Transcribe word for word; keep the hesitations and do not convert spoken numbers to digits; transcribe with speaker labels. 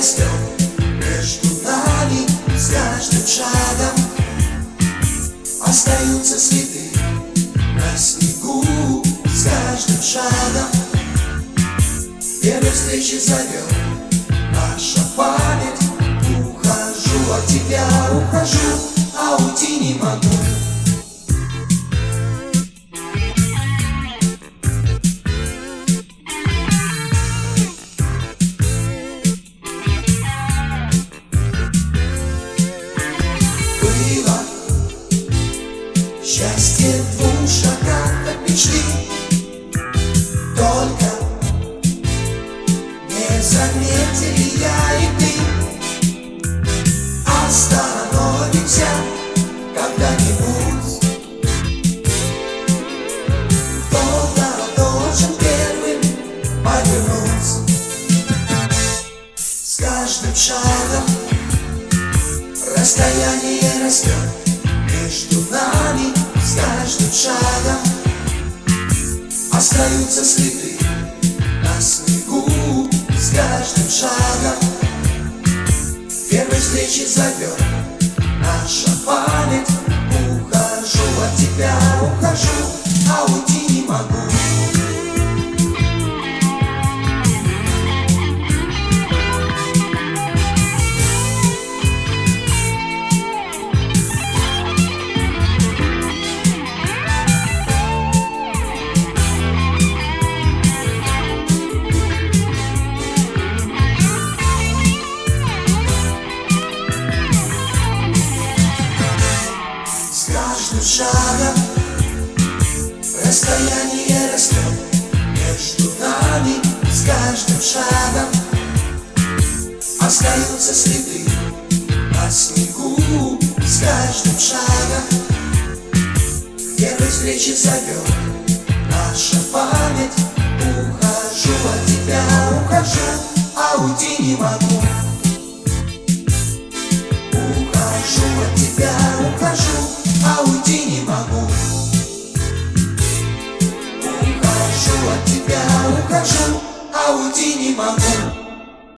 Speaker 1: растет между нами. С каждым шагом остаются следы на снегу. С каждым шагом первой встречи зовет наша память. Ухожу от тебя, ухожу, а уйти не могу. Было счастье в двух шагах от мечты, только не заметили я и ты. Остановимся когда-нибудь. Кто-то должен первым повернуть. С каждым шагом расстояние растет между нами. С каждым шагом остаются следы на снегу. С каждым шагом первой встречи зовет наша память. Ухожу от тебя, ухожу, а уйти не могу. С каждым шагом расстояние растет между нами. С каждым шагом остаются следы на снегу. С каждым шагом первой встречи зовет наша память. Ухожу от тебя, ухожу, а уйти не могу. Ухожу от тебя, ухожу, а уйти не могу. Ухожу от тебя, ухожу, а уйти не могу.